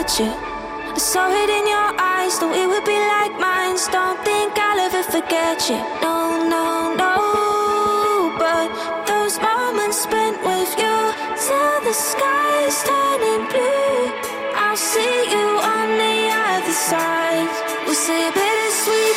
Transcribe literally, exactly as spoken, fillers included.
forget you. I saw it in your eyes, though it would be like mine. Don't think I'll ever forget you. No, no, no. But those moments spent with you till the sky is turning blue. I'll see you on the other side. We'll say a bittersweet